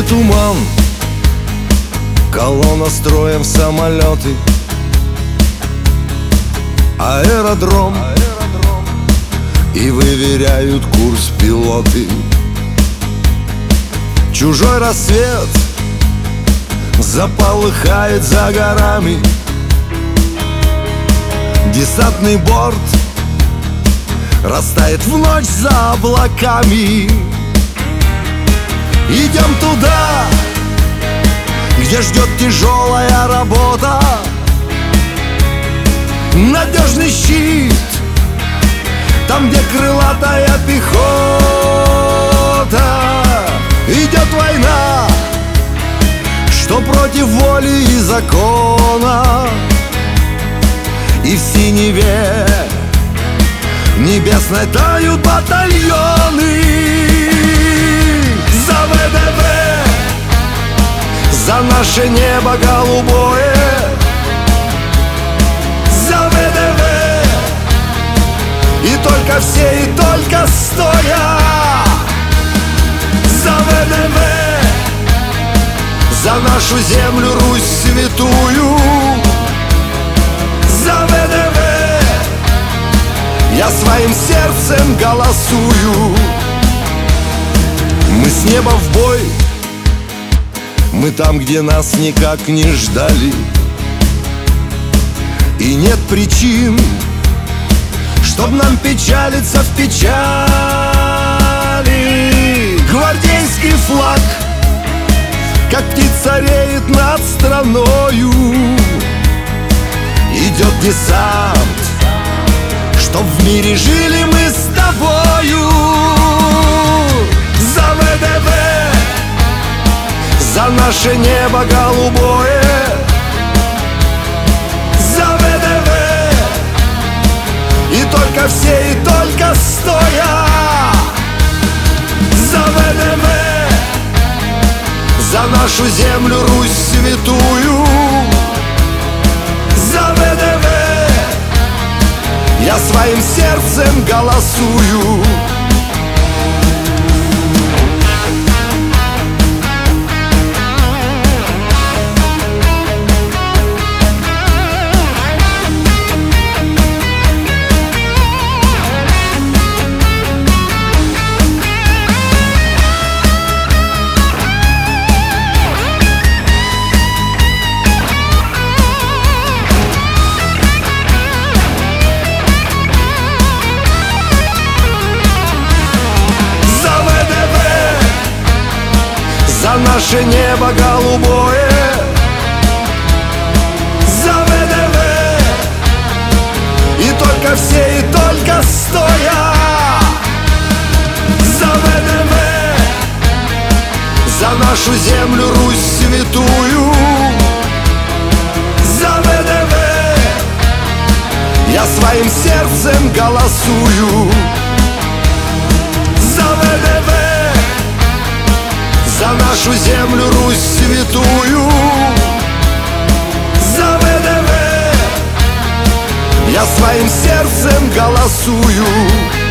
туман, колонна строем самолеты, аэродром, и выверяют курс пилоты. Чужой рассвет заполыхает за горами, десантный борт растает в ночь за облаками. Идем туда, где ждет тяжелая работа, надежный щит, там, где крылатая пехота. Идет война, что против воли и закона, и в синеве небесной тают батальоны. За ВДВ, за наше небо голубое, за ВДВ, и только все, и только стоя. За ВДВ, за нашу землю Русь святую. За ВДВ я своим сердцем голосую. Мы с неба в бой, мы там, где нас никак не ждали, и нет причин, чтоб нам печалиться в печали. Гвардейский флаг, как птица, реет над страною. Идет десант, чтоб в мире жили мы с тобою. За ВДВ, за наше небо голубое, за ВДВ, и только все, и только стоя. За ВДВ, за нашу землю Русь святую. За ВДВ я своим сердцем голосую. За наше небо голубое, за ВДВ, и только все, и только стоя. За ВДВ, за нашу землю Русь святую. За ВДВ я своим сердцем голосую. За ВДВ, за нашу землю Русь святую. За ВДВ я своим сердцем голосую.